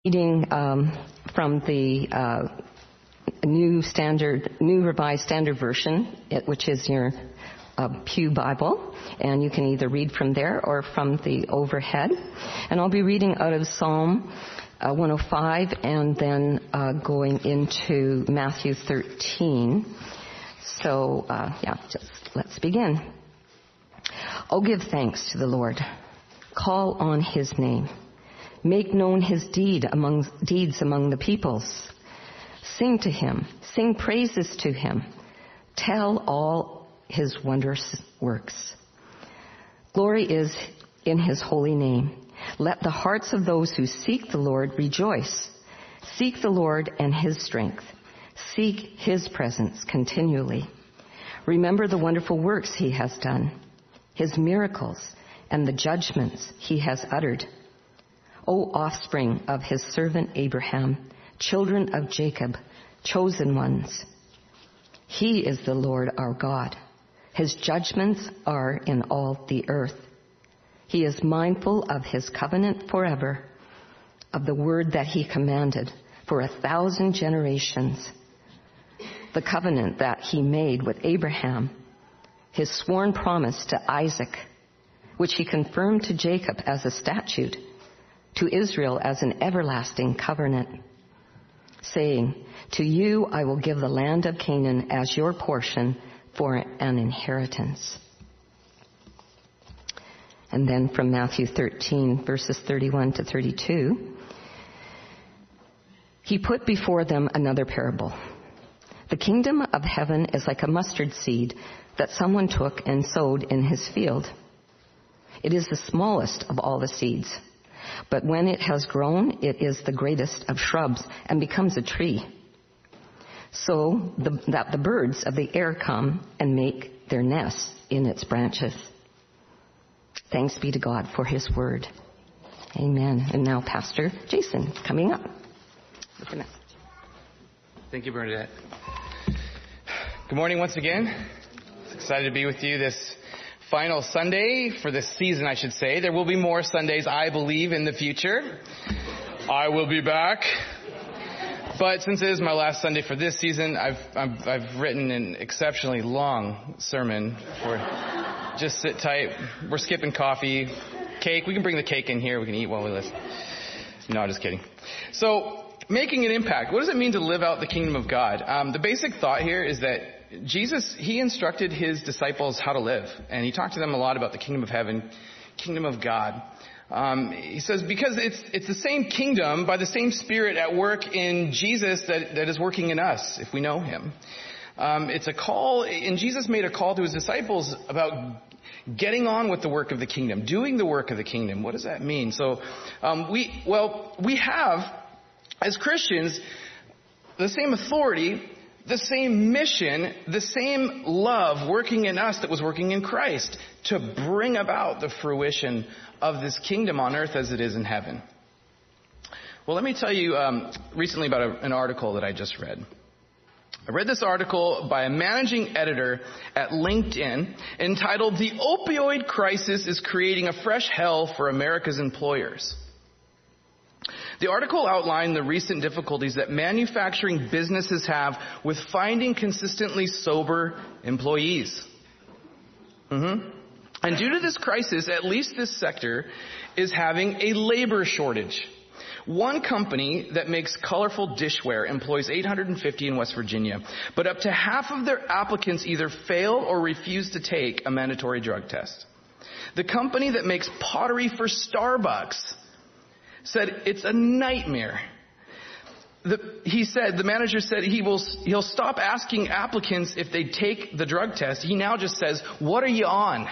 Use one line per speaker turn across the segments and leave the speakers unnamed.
Reading from the New Revised Standard Version, which is your Pew Bible, and you can either read from there or from the overhead. And I'll be reading out of Psalm 105 and then going into Matthew 13. So, let's begin. Oh, give thanks to the Lord. Call on His name. Make known His deeds among the peoples. Sing to Him. Sing praises to Him. Tell all His wondrous works. Glory is in His holy name. Let the hearts of those who seek the Lord rejoice. Seek the Lord and His strength. Seek His presence continually. Remember the wonderful works He has done, His miracles, and the judgments He has uttered. O offspring of His servant Abraham, children of Jacob, chosen ones. He is the Lord our God. His judgments are in all the earth. He is mindful of His covenant forever, of the word that He commanded for 1,000 generations. The covenant that He made with Abraham, His sworn promise to Isaac, which He confirmed to Jacob as a statute, to Israel as an everlasting covenant, saying, to you I will give the land of Canaan as your portion for an inheritance. And then from Matthew 13, verses 31 to 32, He put before them another parable. The kingdom of heaven is like a mustard seed that someone took and sowed in his field. It is the smallest of all the seeds. But when it has grown, it is the greatest of shrubs and becomes a tree. So that the birds of the air come and make their nests in its branches. Thanks be to God for His word. Amen. And now Pastor Jason coming up with the message.
Thank you, Bernadette. Good morning once again. Excited to be with you this final Sunday for this season, I should say. There will be more Sundays, I believe, in the future. I will be back. But since it is my last Sunday for this season, I've written an exceptionally long sermon for just sit tight. We're skipping coffee, cake. We can bring the cake in here. We can eat while we listen. No, just kidding. So, making an impact. What does it mean to live out the kingdom of God? The basic thought here is that Jesus, He instructed His disciples how to live. And He talked to them a lot about the kingdom of heaven, kingdom of God. He says, because it's the same kingdom by the same Spirit at work in Jesus that is working in us, if we know Him. It's a call, and Jesus made a call to His disciples about getting on with the work of the kingdom, doing the work of the kingdom. What does that mean? So, we have, as Christians, the same authority, the same mission, the same love working in us that was working in Christ to bring about the fruition of this kingdom on earth as it is in heaven. Well, let me tell you recently about an article that I just read. I read this article by a managing editor at LinkedIn entitled, "The Opioid Crisis is Creating a Fresh Hell for America's Employers." The article outlined the recent difficulties that manufacturing businesses have with finding consistently sober employees. And due to this crisis, at least this sector is having a labor shortage. One company that makes colorful dishware employs 850 in West Virginia, but up to half of their applicants either fail or refuse to take a mandatory drug test. The company that makes pottery for Starbucks said it's a nightmare. The manager said he'll stop asking applicants if they take the drug test. He now just says, "What are you on?"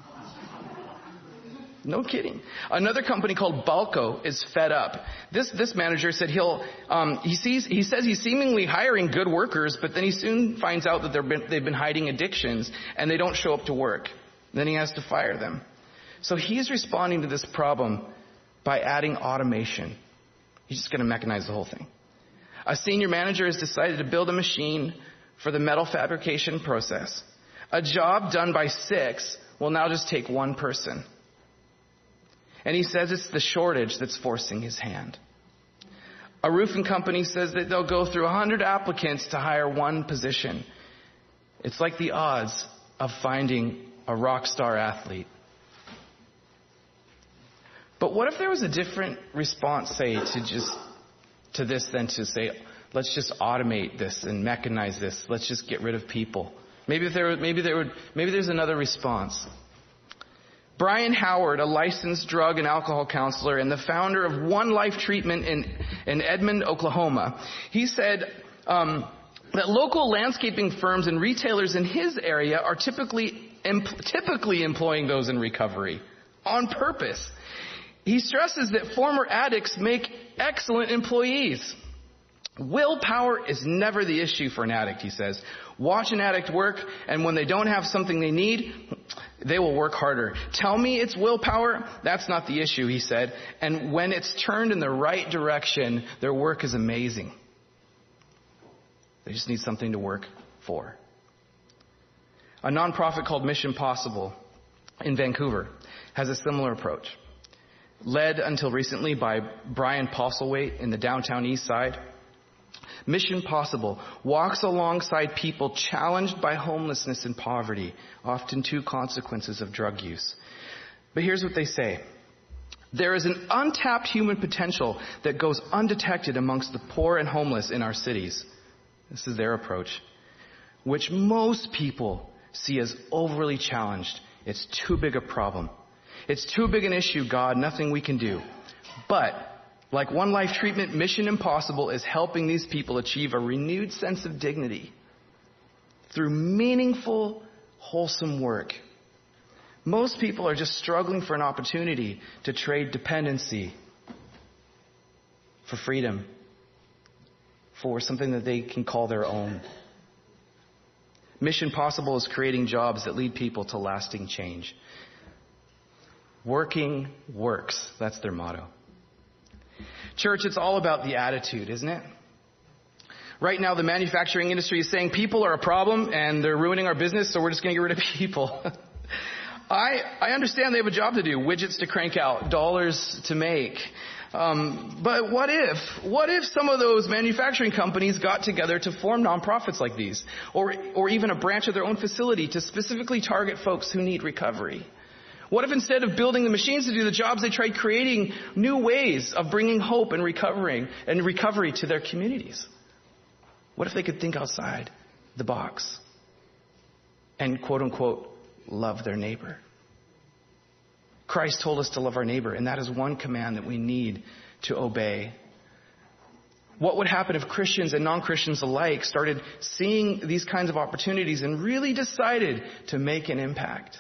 No kidding. Another company called Balco is fed up. This manager said he says he's seemingly hiring good workers, but then he soon finds out that they've been hiding addictions and they don't show up to work. Then he has to fire them. So he's responding to this problem by adding automation. He's just going to mechanize the whole thing. A senior manager has decided to build a machine for the metal fabrication process. A job done by 6 will now just take 1 person. And he says it's the shortage that's forcing his hand. A roofing company says that they'll go through 100 applicants to hire one position. It's like the odds of finding a rock star athlete. But what if there was a different response, say, to this than to say, let's just automate this and mechanize this. Let's just get rid of people. Maybe there's another response. Brian Howard, a licensed drug and alcohol counselor and the founder of One Life Treatment in Edmond, Oklahoma, he said that local landscaping firms and retailers in his area are typically employing those in recovery on purpose. He stresses that former addicts make excellent employees. Willpower is never the issue for an addict, he says. Watch an addict work, and when they don't have something they need, they will work harder. Tell me it's willpower, that's not the issue, he said. And when it's turned in the right direction, their work is amazing. They just need something to work for. A nonprofit called Mission Possible in Vancouver has a similar approach. Led until recently by Brian Postlethwaite in the downtown east side. Mission Possible walks alongside people challenged by homelessness and poverty, often two consequences of drug use. But here's what they say. There is an untapped human potential that goes undetected amongst the poor and homeless in our cities. This is their approach, which most people see as overly challenged. It's too big a problem. It's too big an issue, God, nothing we can do. But, like One Life Treatment, Mission Impossible is helping these people achieve a renewed sense of dignity through meaningful, wholesome work. Most people are just struggling for an opportunity to trade dependency for freedom, for something that they can call their own. Mission Possible is creating jobs that lead people to lasting change. Working works. That's their motto. Church, it's all about the attitude, isn't it? Right now, the manufacturing industry is saying people are a problem and they're ruining our business, so we're just going to get rid of people. I understand they have a job to do, widgets to crank out, dollars to make. But what if some of those manufacturing companies got together to form nonprofits like these, or even a branch of their own facility to specifically target folks who need recovery? What if instead of building the machines to do the jobs, they tried creating new ways of bringing hope and recovery to their communities? What if they could think outside the box and, quote unquote, love their neighbor? Christ told us to love our neighbor, and that is one command that we need to obey. What would happen if Christians and non-Christians alike started seeing these kinds of opportunities and really decided to make an impact?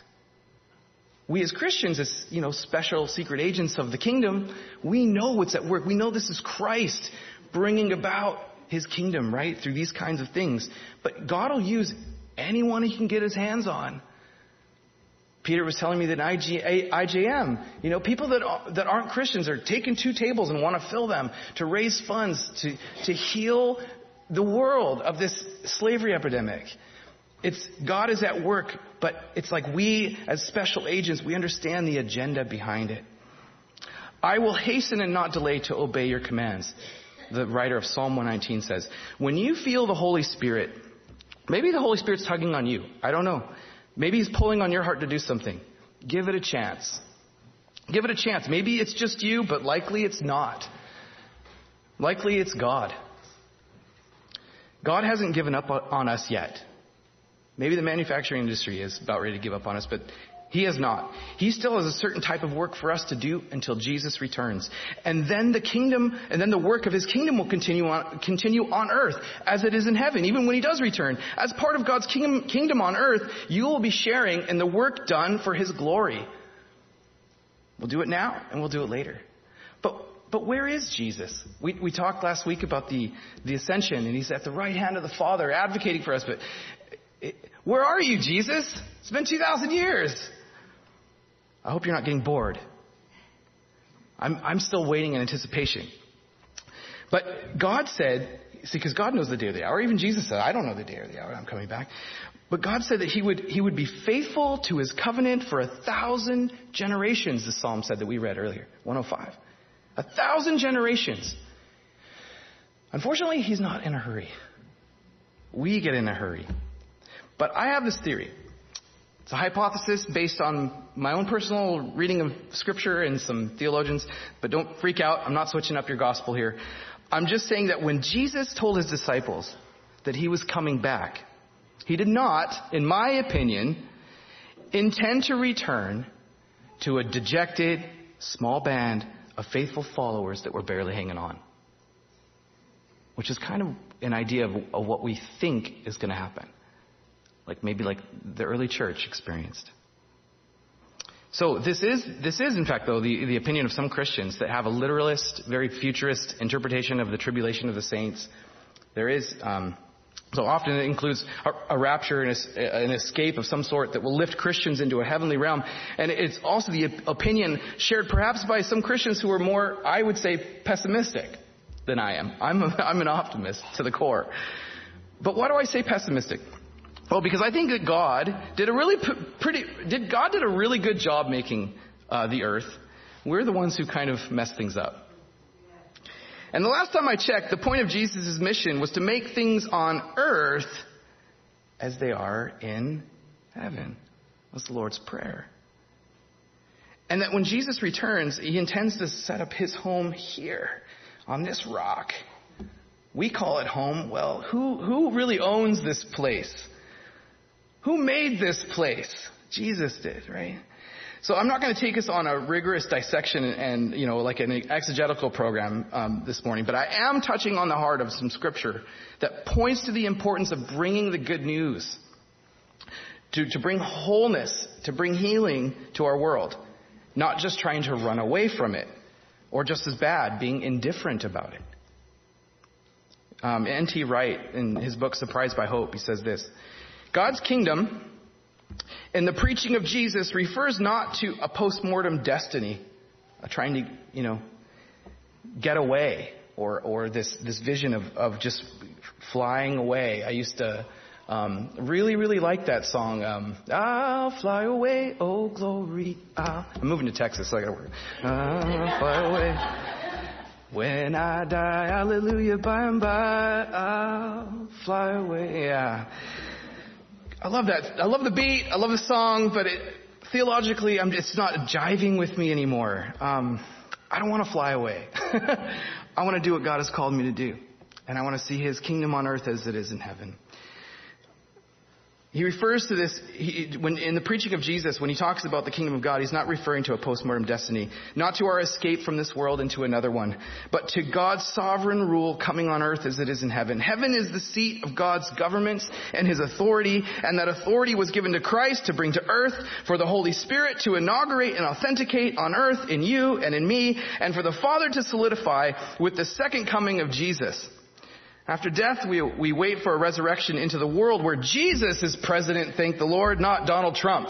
We as Christians, as, special secret agents of the kingdom, we know what's at work. We know this is Christ bringing about his kingdom, right? Through these kinds of things. But God will use anyone he can get his hands on. Peter was telling me that IJM, people that aren't Christians are taking 2 tables and want to fill them to raise funds to heal the world of this slavery epidemic. God is at work, but it's like we as special agents, we understand the agenda behind it. I will hasten and not delay to obey your commands. The writer of Psalm 119 says, when you feel the Holy Spirit, maybe the Holy Spirit's tugging on you. I don't know. Maybe he's pulling on your heart to do something. Give it a chance. Give it a chance. Maybe it's just you, but likely it's not. Likely it's God. God hasn't given up on us yet. Maybe the manufacturing industry is about ready to give up on us, but he has not. He still has a certain type of work for us to do until Jesus returns. And then the work of his kingdom will continue on earth as it is in heaven, even when he does return. As part of God's kingdom on earth, you will be sharing in the work done for his glory. We'll do it now and we'll do it later. But where is Jesus? We talked last week about the ascension, and he's at the right hand of the Father advocating for us, but where are you, Jesus? It's been 2,000 years. I hope you're not getting bored. I'm still waiting in anticipation. But God said, because God knows the day or the hour. Even Jesus said, I don't know the day or the hour I'm coming back. But God said that he would be faithful to his covenant for 1,000 generations, the psalm said that we read earlier, 105. 1,000 generations. Unfortunately, he's not in a hurry. We get in a hurry. But I have this theory. It's a hypothesis based on my own personal reading of Scripture and some theologians. But don't freak out. I'm not switching up your gospel here. I'm just saying that when Jesus told his disciples that he was coming back, he did not, in my opinion, intend to return to a dejected, small band of faithful followers that were barely hanging on. Which is kind of an idea of what we think is going to happen. Maybe like the early church experienced. So this is in fact, though, the opinion of some Christians that have a literalist, very futurist interpretation of the tribulation of the saints. There is, so often it includes a rapture and an escape of some sort that will lift Christians into a heavenly realm. And it's also the opinion shared perhaps by some Christians who are more, I would say, pessimistic than I am. I'm an optimist to the core. But why do I say pessimistic? Well, because I think that God did a really good job making the earth. We're the ones who kind of messed things up. And the last time I checked, the point of Jesus' mission was to make things on earth as they are in heaven. That's the Lord's Prayer. And that when Jesus returns, he intends to set up his home here on this rock. We call it home. Well, who really owns this place? Who made this place? Jesus did, right? So I'm not going to take us on a rigorous dissection and like an exegetical program this morning, but I am touching on the heart of some scripture that points to the importance of bringing the good news, to bring wholeness, to bring healing to our world, not just trying to run away from it, or just as bad, being indifferent about it. N.T. Wright, in his book Surprised by Hope, he says this: God's kingdom in the preaching of Jesus refers not to a post-mortem destiny, trying to, get away, or this vision of just flying away. I used to really, really like that song. I'll fly away, oh glory. I'm moving to Texas, so I gotta work. I'll fly away. When I die, hallelujah, by and by, I'll fly away. Yeah. I love that. I love the beat. I love the song, but theologically, it's not jiving with me anymore. I don't want to fly away. I want to do what God has called me to do. And I want to see his kingdom on earth as it is in heaven. He refers to this, when in the preaching of Jesus, when he talks about the kingdom of God, he's not referring to a post-mortem destiny, not to our escape from this world into another one, but to God's sovereign rule coming on earth as it is in heaven. Heaven is the seat of God's government and his authority, and that authority was given to Christ to bring to earth, for the Holy Spirit to inaugurate and authenticate on earth in you and in me, and for the Father to solidify with the second coming of Jesus. After death, we wait for a resurrection into the world where Jesus is president, thank the Lord, not Donald Trump.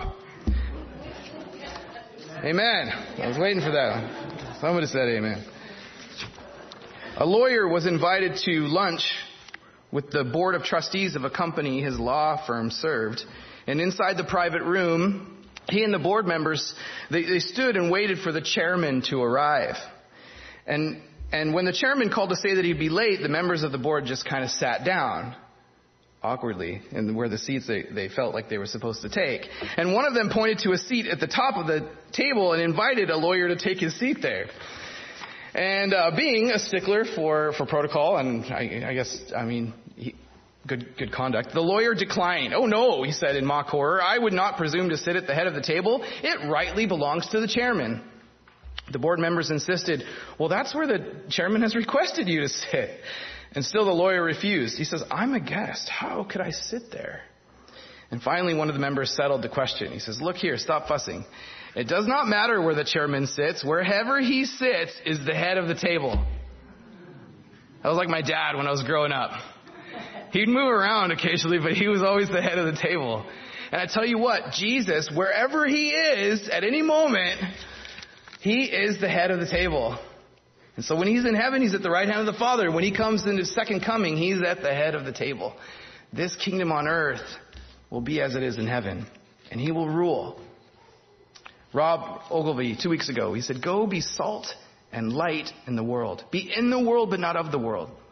Amen. I was waiting for that. Somebody said amen. A lawyer was invited to lunch with the board of trustees of a company his law firm served. And inside the private room, he and the board members, they stood and waited for the chairman to arrive. And when the chairman called to say that he'd be late, the members of the board just kind of sat down awkwardly in where the seats they felt like they were supposed to take. And one of them pointed to a seat at the top of the table and invited a lawyer to take his seat there. And being a stickler for protocol, and I guess, good conduct, the lawyer declined. "Oh no," he said in mock horror, "I would not presume to sit at the head of the table. It rightly belongs to the chairman." The board members insisted, "Well, that's where the chairman has requested you to sit." And still the lawyer refused. He says, "I'm a guest. How could I sit there?" And finally, one of the members settled the question. He says, "Look here, stop fussing. It does not matter where the chairman sits. Wherever he sits is the head of the table." That was like my dad when I was growing up. He'd move around occasionally, but he was always the head of the table. And I tell you what, Jesus, wherever he is at any moment, he is the head of the table. And so when he's in heaven, he's at the right hand of the Father. When he comes in his second coming, he's at the head of the table. This kingdom on earth will be as it is in heaven. And he will rule. Rob Ogilvie, 2 weeks ago, he said, "Go be salt and light in the world. Be in the world, but not of the world.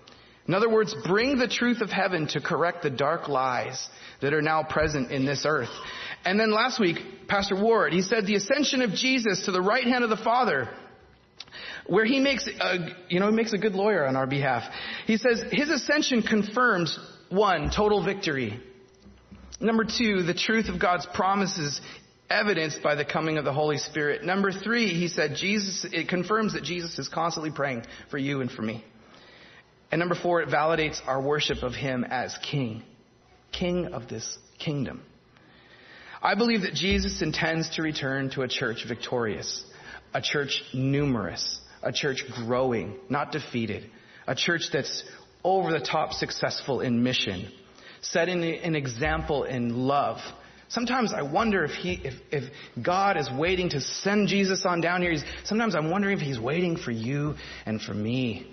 In other words, bring the truth of heaven to correct the dark lies that are now present in this earth. And then last week, Pastor Ward, he said the ascension of Jesus to the right hand of the Father, where he makes a good lawyer on our behalf. He says his ascension confirms, 1, total victory. Number 2, the truth of God's promises evidenced by the coming of the Holy Spirit. Number 3, he said it confirms that Jesus is constantly praying for you and for me. And number 4, it validates our worship of him as king of this kingdom. I believe that Jesus intends to return to a church victorious, a church numerous, a church growing, not defeated, a church that's over the top successful in mission, setting an example in love. Sometimes I wonder if God is waiting to send Jesus on down here. Sometimes I'm wondering if he's waiting for you and for me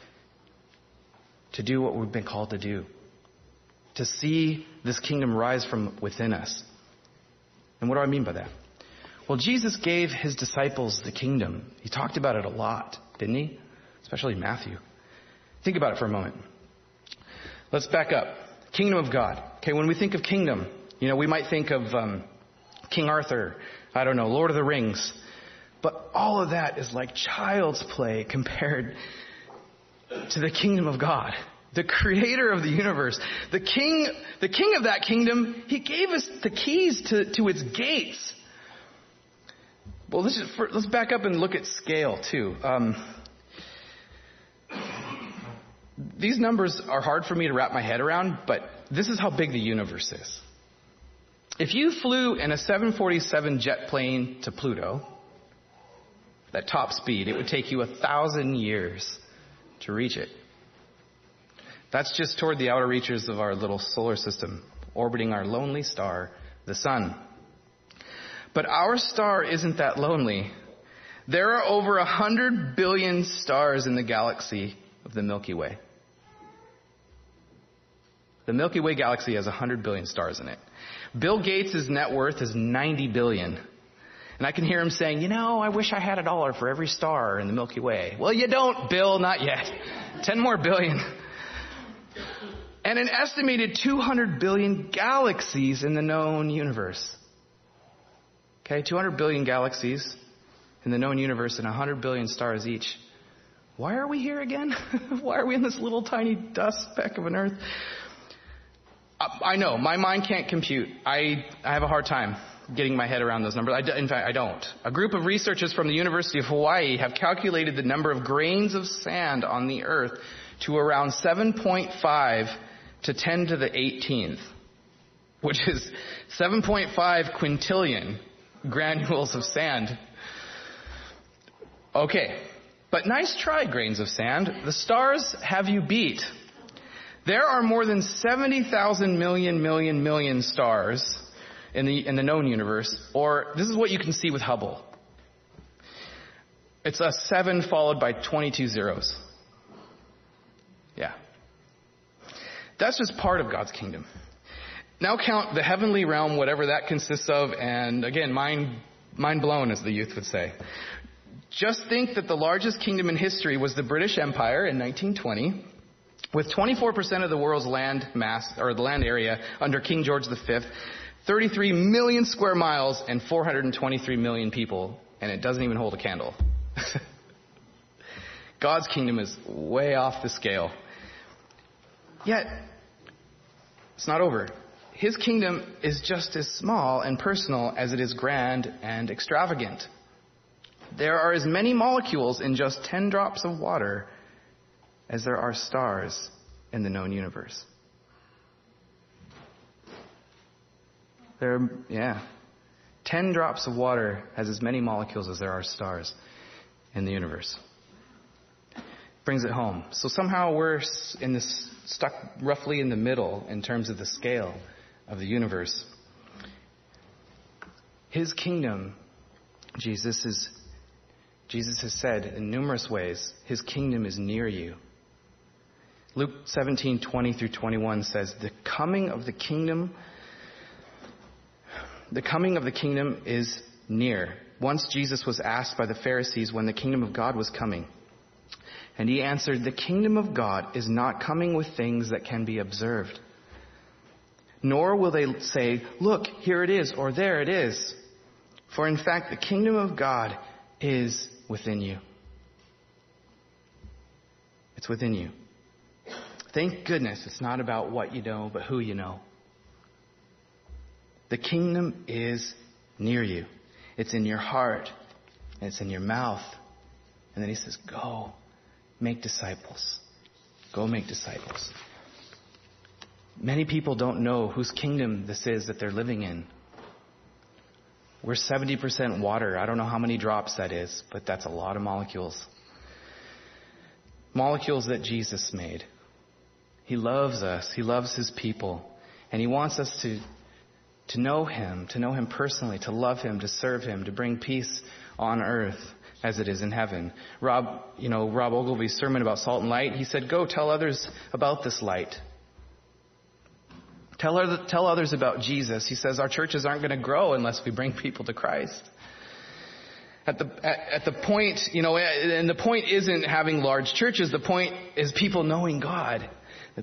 to do what we've been called to do, to see this kingdom rise from within us. And what do I mean by that? Well, Jesus gave his disciples the kingdom. He talked about it a lot, didn't he? Especially Matthew. Think about it for a moment. Let's back up. Kingdom of God. Okay, when we think of kingdom, we might think of King Arthur, Lord of the Rings. But all of that is like child's play compared to the kingdom of God, the creator of the universe, the king of that kingdom. He gave us the keys to its gates. Well, let's back up and look at scale too. These numbers are hard for me to wrap my head around, but this is how big the universe is. If you flew in a 747 jet plane to Pluto, at top speed, it would take you 1,000 years to reach it. That's just toward the outer reaches of our little solar system, orbiting our lonely star, the sun. But our star isn't that lonely. There are over 100 billion stars in the galaxy of the Milky Way. The Milky Way galaxy has 100 billion stars in it. Bill Gates' net worth is 90 billion. And I can hear him saying, I wish I had $1 for every star in the Milky Way. Well, you don't, Bill, not yet. 10 more billion. And an estimated 200 billion galaxies in the known universe. Okay, 200 billion galaxies in the known universe and 100 billion stars each. Why are we here again? Why are we in this little tiny dust speck of an earth? I know, my mind can't compute. I have a hard time getting my head around those numbers. In fact, I don't. A group of researchers from the University of Hawaii have calculated the number of grains of sand on the earth to around 7.5 to 10 to the 18th, which is 7.5 quintillion granules of sand. Okay, but nice try, grains of sand. The stars have you beat. There are more than 70,000 million stars in the known universe, or this is what you can see with Hubble. It's a 7 followed by 22 zeros. Yeah. That's just part of God's kingdom. Now count the heavenly realm, whatever that consists of, and again, mind blown, as the youth would say. Just think that the largest kingdom in history was the British Empire in 1920, with 24% of the world's land mass, or the land area, under King George V, 33 million square miles and 423 million people, and it doesn't even hold a candle. God's kingdom is way off the scale. Yet, it's not over. His kingdom is just as small and personal as it is grand and extravagant. There are as many molecules in just 10 drops of water as there are stars in the known universe. 10 drops of water has as many molecules as there are stars in the universe. Brings it home. So somehow we're stuck roughly in the middle in terms of the scale of the universe. His kingdom, Jesus has said in numerous ways, his kingdom is near you. Luke 17:20 through 21 says, the coming of the kingdom is near. Once Jesus was asked by the Pharisees when the kingdom of God was coming. And he answered, the kingdom of God is not coming with things that can be observed. Nor will they say, look, here it is, or there it is. For in fact, the kingdom of God is within you. It's within you. Thank goodness it's not about what you know, but who you know. The kingdom is near you. It's in your heart. And it's in your mouth. And then he says, go make disciples. Go make disciples. Many people don't know whose kingdom this is that they're living in. We're 70% water. I don't know how many drops that is, but that's a lot of molecules. Molecules that Jesus made. He loves us. He loves his people. And he wants us to know him personally, to love him, to serve him, to bring peace on earth as it is in heaven. Rob Ogilvy's sermon about salt and light, he said, go tell others about this light. Tell others about Jesus. He says our churches aren't going to grow unless we bring people to Christ. At the point, and the point isn't having large churches. The point is people knowing God. The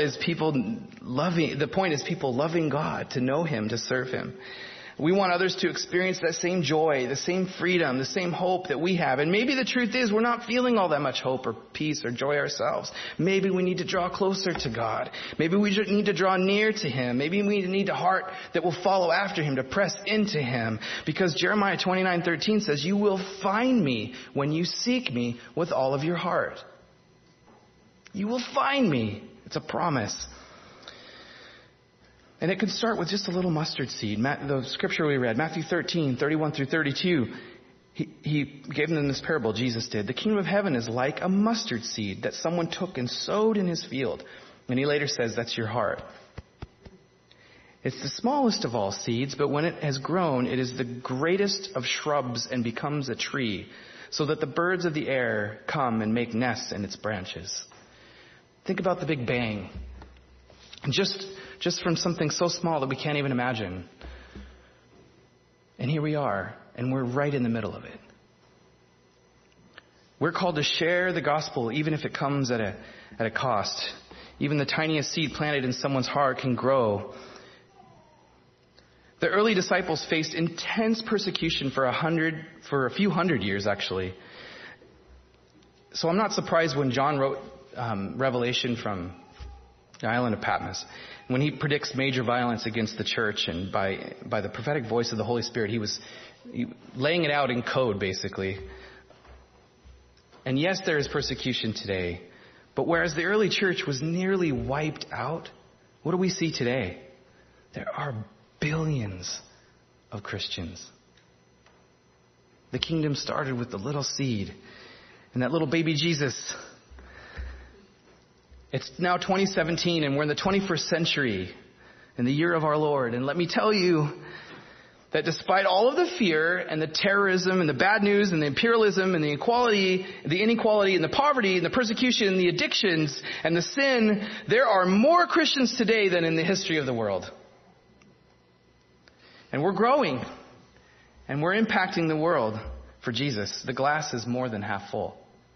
point is people loving God, to know him, to serve him. We want others to experience that same joy, the same freedom, the same hope that we have. And maybe the truth is we're not feeling all that much hope or peace or joy ourselves. Maybe we need to draw closer to God. Maybe we need to draw near to him. Maybe we need a heart that will follow after him, to press into him. Because Jeremiah 29:13 says, you will find me when you seek me with all of your heart. You will find me. It's a promise. And it can start with just a little mustard seed. The scripture we read, Matthew 13:31 through 32, he gave them this parable, Jesus did. The kingdom of heaven is like a mustard seed that someone took and sowed in his field. And he later says, that's your heart. It's the smallest of all seeds, but when it has grown, it is the greatest of shrubs and becomes a tree, so that the birds of the air come and make nests in its branches. Think about the Big Bang. And just from something so small that we can't even imagine. And here we are, and we're right in the middle of it. We're called to share the gospel, even if it comes at a cost. Even the tiniest seed planted in someone's heart can grow. The early disciples faced intense persecution for a few hundred years, actually. So I'm not surprised when John wrote Revelation from the island of Patmos, when he predicts major violence against the church, and by the prophetic voice of the Holy Spirit, he was laying it out in code, basically. And yes, there is persecution today, but whereas the early church was nearly wiped out, what do we see today? There are billions of Christians. The kingdom started with the little seed and that little baby Jesus. It's now 2017, and we're in the 21st century, in the year of our Lord. And let me tell you that despite all of the fear and the terrorism and the bad news and the imperialism and the inequality and the poverty and the persecution and the addictions and the sin, there are more Christians today than in the history of the world. And we're growing, and we're impacting the world for Jesus. The glass is more than half full.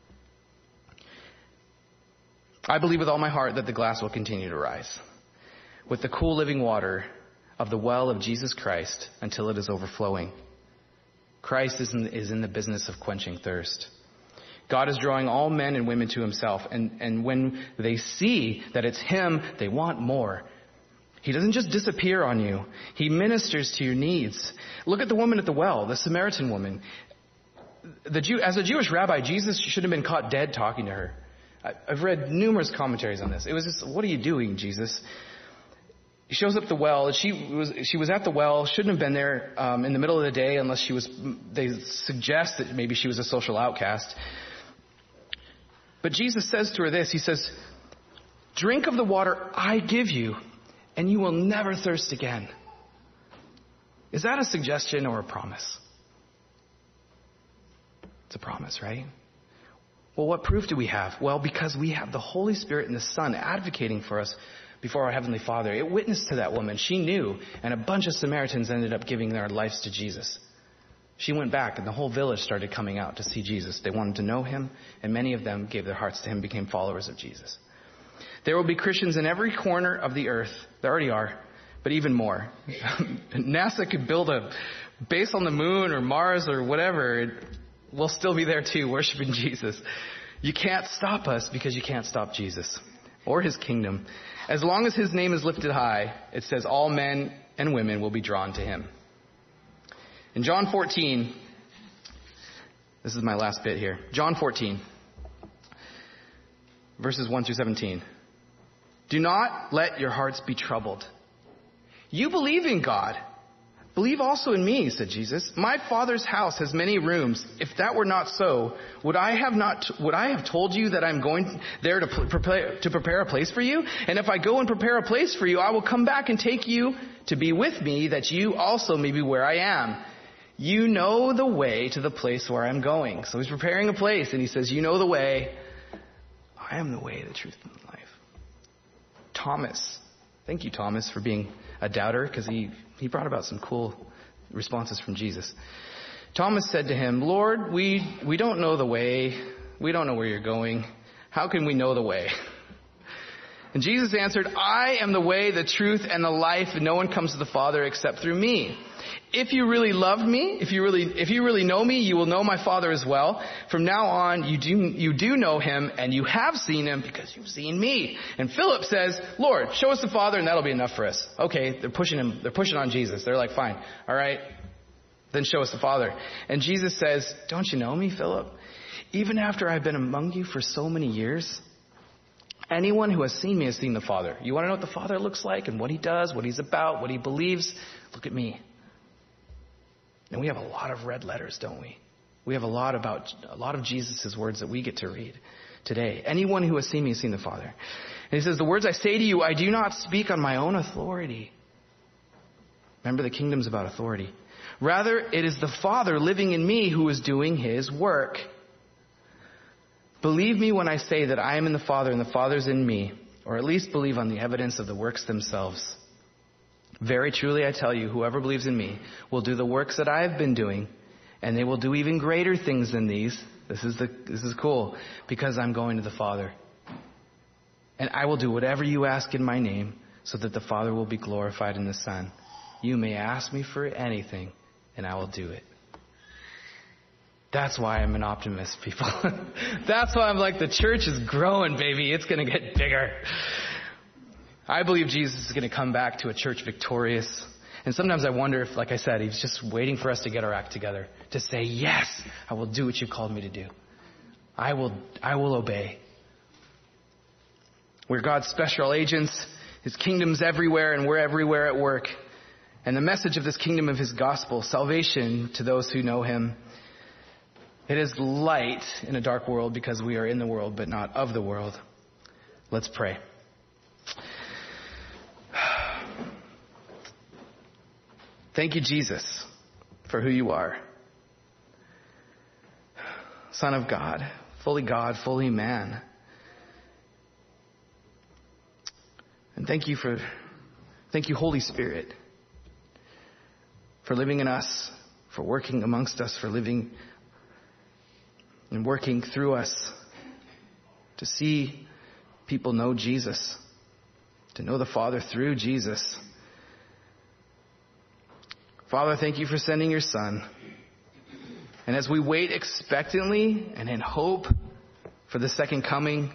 I believe with all my heart that the glass will continue to rise with the cool living water of the well of Jesus Christ until it is overflowing. Christ is in the business of quenching thirst. God is drawing all men and women to himself. And when they see that it's him, they want more. He doesn't just disappear on you. He ministers to your needs. Look at the woman at the well, the Samaritan woman. As a Jewish rabbi, Jesus should have been caught dead talking to her. I've read numerous commentaries on this. It was just, what are you doing, Jesus? He shows up at the well. She was at the well, shouldn't have been there in the middle of the day unless they suggest that maybe she was a social outcast. But Jesus says to her this, he says, drink of the water I give you, and you will never thirst again. Is that a suggestion or a promise? It's a promise, right? Well, what proof do we have? Well, because we have the Holy Spirit and the Son advocating for us before our Heavenly Father. It witnessed to that woman. She knew, and a bunch of Samaritans ended up giving their lives to Jesus. She went back, and the whole village started coming out to see Jesus. They wanted to know him, and many of them gave their hearts to him, became followers of Jesus. There will be Christians in every corner of the earth. There already are, but even more. NASA could build a base on the moon or Mars or whatever. We'll still be there too, worshiping Jesus. You can't stop us because you can't stop Jesus or his kingdom. As long as his name is lifted high, it says all men and women will be drawn to him. In John 14, this is my last bit here. John 14, verses 1 through 17. Do not let your hearts be troubled. You believe in God. Believe also in me, said Jesus. My Father's house has many rooms. If that were not so, would I have told you that I'm going there to prepare a place for you? And if I go and prepare a place for you, I will come back and take you to be with me, that you also may be where I am. You know the way to the place where I'm going. So he's preparing a place, and he says, you know the way. I am the way, the truth, and the life. Thomas. Thank you, Thomas, for being a doubter, because he brought about some cool responses from Jesus. Thomas said to him, Lord, we don't know the way. We don't know where you're going. How can we know the way? And Jesus answered, I am the way, the truth, and the life, and no one comes to the Father except through me. If you really love me, if you really know me, you will know my Father as well. From now on, you do know him, and you have seen him because you've seen me. And Philip says, Lord, show us the Father, and that'll be enough for us. Okay, they're pushing on Jesus. They're like, fine, all right, then show us the Father. And Jesus says, don't you know me, Philip? Even after I've been among you for so many years, anyone who has seen me has seen the Father. You want to know what the Father looks like and what he does, what he's about, what he believes? Look at me. And we have a lot of red letters, don't we? We have a lot of Jesus' words that we get to read today. Anyone who has seen me has seen the Father. And he says, the words I say to you, I do not speak on my own authority. Remember, the kingdom's about authority. Rather, it is the Father living in me who is doing his work. Believe me when I say that I am in the Father and the Father's in me, or at least believe on the evidence of the works themselves. Very truly I tell you, whoever believes in me will do the works that I have been doing, and they will do even greater things than these. This is cool, because I'm going to the Father. And I will do whatever you ask in my name, so that the Father will be glorified in the Son. You may ask me for anything, and I will do it. That's why I'm an optimist, people. That's why I'm like, the church is growing, baby. It's going to get bigger. I believe Jesus is going to come back to a church victorious. And sometimes I wonder if, like I said, he's just waiting for us to get our act together. To say, yes, I will do what you called me to do. I will obey. We're God's special agents. His kingdom's everywhere, and we're everywhere at work. And the message of this kingdom of his gospel, salvation to those who know him. It is light in a dark world because we are in the world, but not of the world. Let's pray. Thank you, Jesus, for who you are. Son of God, fully man. And thank you, Holy Spirit, for living in us, for working amongst us, for living and working through us to see people know Jesus, to know the Father through Jesus. Father, thank you for sending your Son. And as we wait expectantly and in hope for the second coming,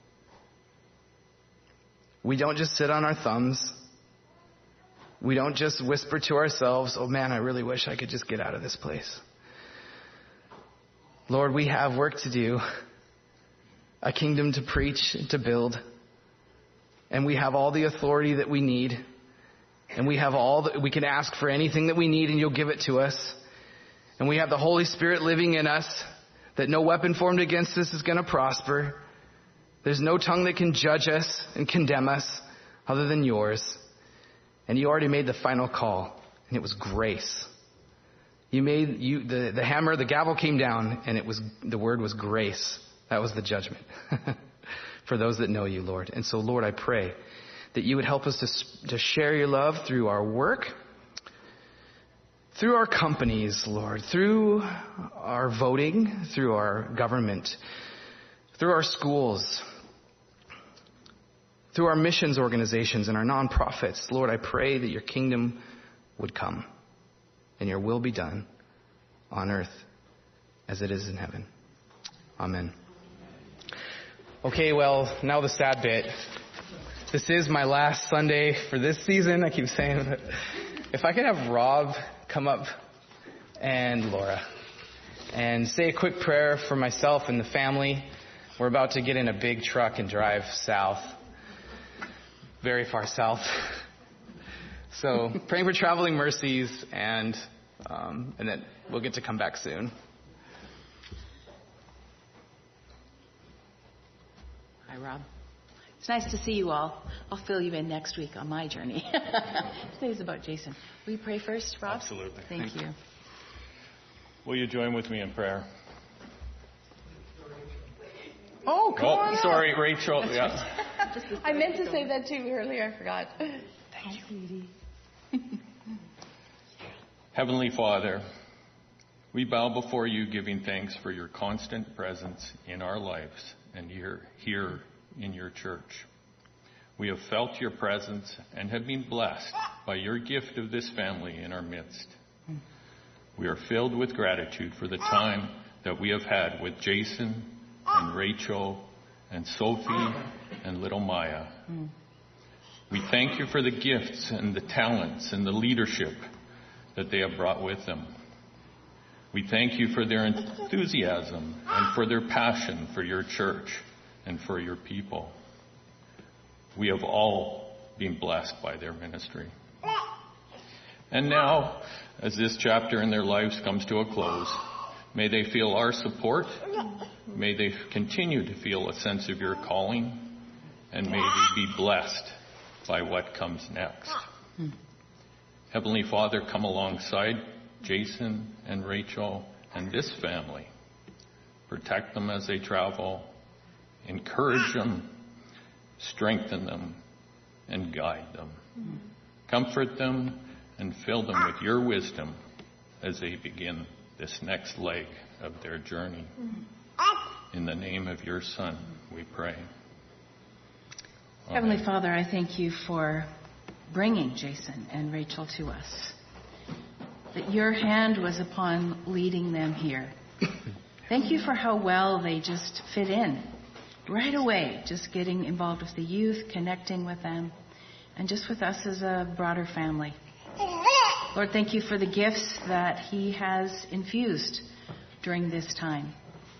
we don't just sit on our thumbs. We don't just whisper to ourselves, oh man, I really wish I could just get out of this place. Lord, we have work to do, a kingdom to preach, to build, and we have all the authority that we need. And we have we can ask for anything that we need and you'll give it to us. And we have the Holy Spirit living in us, that no weapon formed against us is going to prosper. There's no tongue that can judge us and condemn us other than yours. And you already made the final call, and it was grace. The hammer, the gavel came down, and the word was grace. That was the judgment for those that know you, Lord. And so, Lord, I pray that you would help us to share your love through our work, through our companies, Lord, through our voting, through our government, through our schools, through our missions organizations and our nonprofits. Lord, I pray that your kingdom would come and your will be done on earth as it is in heaven. Amen. Okay, well, now the sad bit. This is my last Sunday for this season. I keep saying that. If I could have Rob come up and Laura and say a quick prayer for myself and the family. We're about to get in a big truck and drive south. Very far south. So praying for traveling mercies and that we'll get to come back soon.
Hi, Rob. It's nice to see you all. I'll fill you in next week on my journey. Today's about Jason. Will you pray first, Rob?
Absolutely.
Thank you.
Will you join with me in prayer?
Oh, come on.
Sorry, Rachel. Yeah.
I meant to say that too earlier. I forgot. Thank you.
Heavenly Father, we bow before you giving thanks for your constant presence in our lives and here in your church. We have felt your presence and have been blessed by your gift of this family in our midst. We are filled with gratitude for the time that we have had with Jason and Rachel and Sophie and little Maya. We thank you for the gifts and the talents and the leadership that they have brought with them. We thank you for their enthusiasm and for their passion for your church and for your people. We have all been blessed by their ministry. And now, as this chapter in their lives comes to a close, may they feel our support. May they continue to feel a sense of your calling. And may they be blessed by what comes next. Heavenly Father, come alongside Jason and Rachel and this family. Protect them as they travel. Encourage them. Strengthen them. And guide them. Comfort them and fill them with your wisdom as they begin this next leg of their journey. In the name of your Son, we pray. Amen.
Heavenly Father, I thank you for bringing Jason and Rachel to us. That your hand was upon leading them here. Thank you for how well they just fit in right away, just getting involved with the youth, connecting with them, and just with us as a broader family. Lord, thank you for the gifts that he has infused during this time.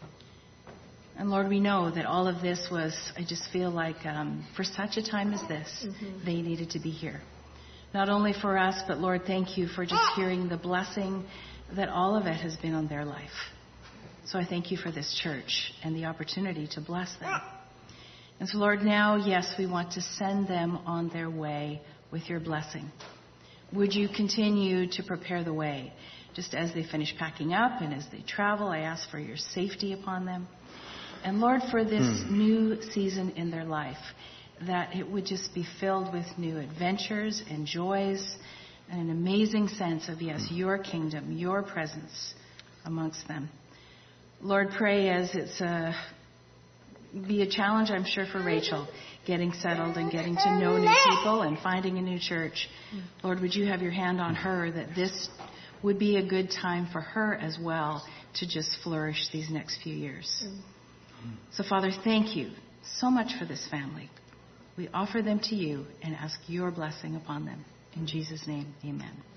And Lord, we know that all of this was, I just feel like for such a time as this, they needed to be here. Not only for us, but Lord, thank you for just hearing the blessing that all of it has been on their life. So I thank you for this church and the opportunity to bless them. And so Lord, now, yes, we want to send them on their way with your blessing. Would you continue to prepare the way? Just as they finish packing up and as they travel, I ask for your safety upon them. And Lord, for this new season in their life, that it would just be filled with new adventures and joys and an amazing sense of, yes, your kingdom, your presence amongst them. Lord, pray as it's be a challenge, I'm sure, for Rachel, getting settled and getting to know new people and finding a new church. Lord, would you have your hand on her that this would be a good time for her as well to just flourish these next few years. So, Father, thank you so much for this family. We offer them to you and ask your blessing upon them. In Jesus' name, amen.